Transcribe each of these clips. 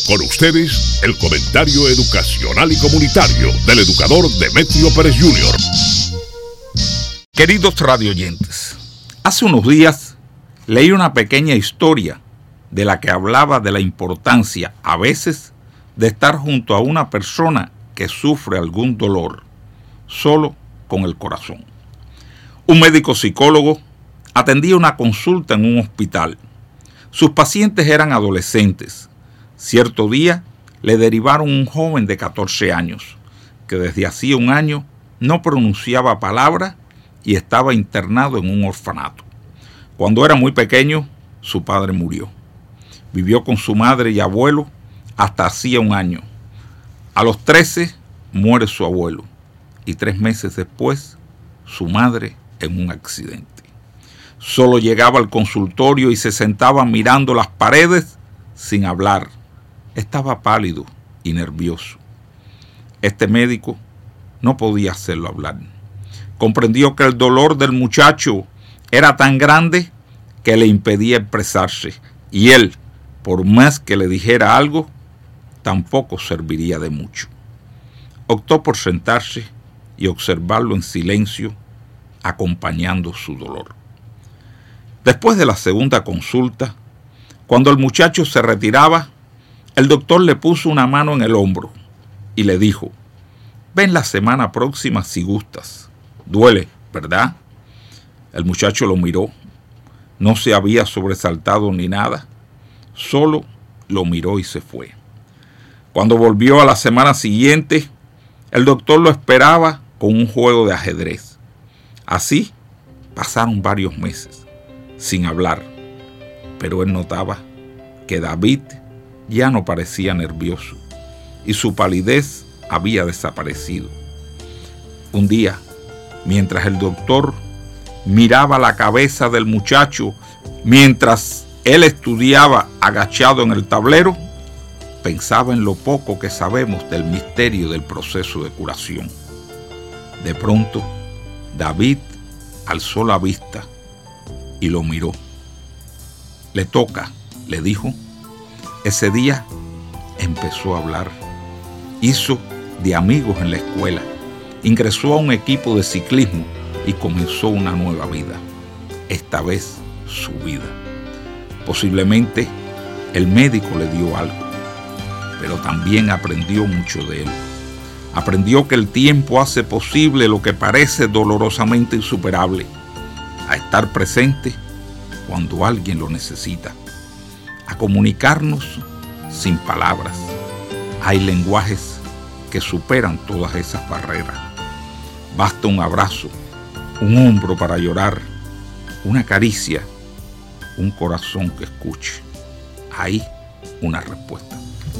Con ustedes, el comentario educacional y comunitario del educador Demetrio Pérez Jr. Queridos radioyentes, hace unos días leí una pequeña historia de la que hablaba de la importancia, a veces, de estar junto a una persona que sufre algún dolor, solo con el corazón. Un médico psicólogo atendía una consulta en un hospital. Sus pacientes eran adolescentes. Cierto día le derivaron un joven de 14 años, que desde hacía un año no pronunciaba palabra y estaba internado en un orfanato. Cuando era muy pequeño, su padre murió. Vivió con su madre y abuelo hasta hacía un año. A los 13 muere su abuelo y 3 meses después su madre en un accidente. Solo llegaba al consultorio y se sentaba mirando las paredes sin hablar. Estaba pálido y nervioso. Este médico no podía hacerlo hablar. Comprendió que el dolor del muchacho era tan grande que le impedía expresarse, y él, por más que le dijera algo, tampoco serviría de mucho. Optó por sentarse y observarlo en silencio, acompañando su dolor. Después de la segunda consulta, cuando el muchacho se retiraba, el doctor le puso una mano en el hombro y le dijo: «Ven la semana próxima si gustas. Duele, ¿verdad?». El muchacho lo miró. No se había sobresaltado ni nada. Solo lo miró y se fue. Cuando volvió a la semana siguiente, el doctor lo esperaba con un juego de ajedrez. Así pasaron varios meses, sin hablar. Pero él notaba que David ya no parecía nervioso y su palidez había desaparecido. Un día, mientras el doctor miraba la cabeza del muchacho mientras él estudiaba agachado en el tablero, pensaba en lo poco que sabemos del misterio del proceso de curación. De pronto, David alzó la vista y lo miró. «Le toca», le dijo. Ese día empezó a hablar. Hizo de amigos en la escuela. Ingresó a un equipo de ciclismo y comenzó una nueva vida. Esta vez su vida. Posiblemente el médico le dio algo, pero también aprendió mucho de él. Aprendió que el tiempo hace posible lo que parece dolorosamente insuperable, a estar presente cuando alguien lo necesita, a comunicarnos sin palabras. Hay lenguajes que superan todas esas barreras. Basta un abrazo, un hombro para llorar, una caricia, un corazón que escuche. Hay una respuesta.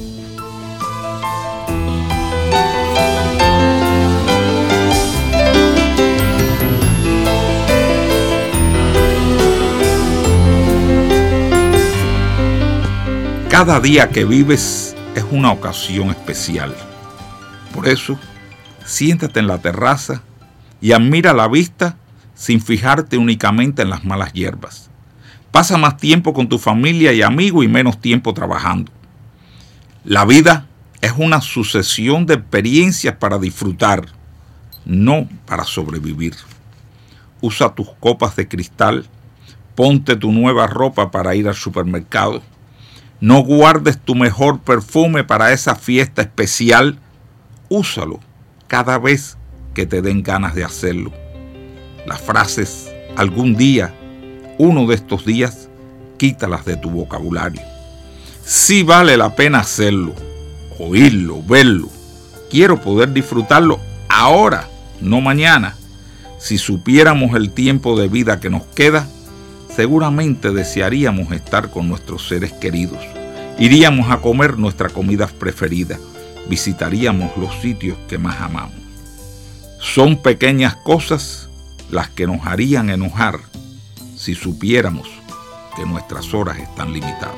Cada día que vives es una ocasión especial. Por eso, siéntate en la terraza y admira la vista sin fijarte únicamente en las malas hierbas. Pasa más tiempo con tu familia y amigos y menos tiempo trabajando. La vida es una sucesión de experiencias para disfrutar, no para sobrevivir. Usa tus copas de cristal, ponte tu nueva ropa para ir al supermercado. No guardes tu mejor perfume para esa fiesta especial. Úsalo cada vez que te den ganas de hacerlo. Las frases «algún día», «uno de estos días», quítalas de tu vocabulario. Sí vale la pena hacerlo, oírlo, verlo. Quiero poder disfrutarlo ahora, no mañana. Si supiéramos el tiempo de vida que nos queda, seguramente desearíamos estar con nuestros seres queridos. Iríamos a comer nuestra comida preferida. Visitaríamos los sitios que más amamos. Son pequeñas cosas las que nos harían enojar si supiéramos que nuestras horas están limitadas.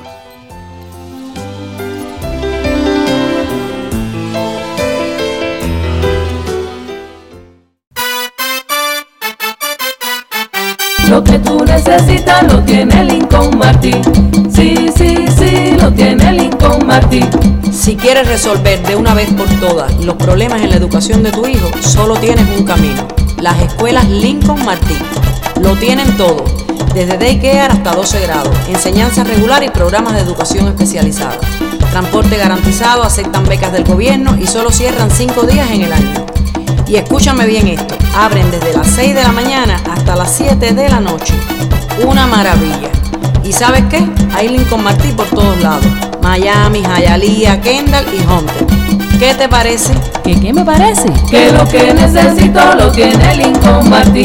Lo que tú necesitas lo tiene Lincoln Martin. Sí, sí, sí, lo tiene Lincoln Martin. Si quieres resolver de una vez por todas los problemas en la educación de tu hijo, solo tienes un camino: las escuelas Lincoln Martí. Lo tienen todo, desde daycare hasta 12 grados, enseñanza regular y programas de educación especializada. Transporte garantizado, aceptan becas del gobierno y solo cierran 5 días en el año. Y escúchame bien esto, abren desde las 6 de la mañana hasta las 7 de la noche. Una maravilla. ¿Y sabes qué? Hay Lincoln Martí por todos lados: Miami, Hialeah, Kendall y Hunter. ¿Qué te parece? ¿Qué me parece? Que lo que necesito lo tiene Lincoln Martí.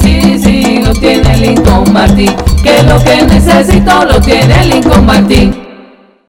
Sí, lo tiene Lincoln Martí. Que lo que necesito lo tiene Lincoln Martí.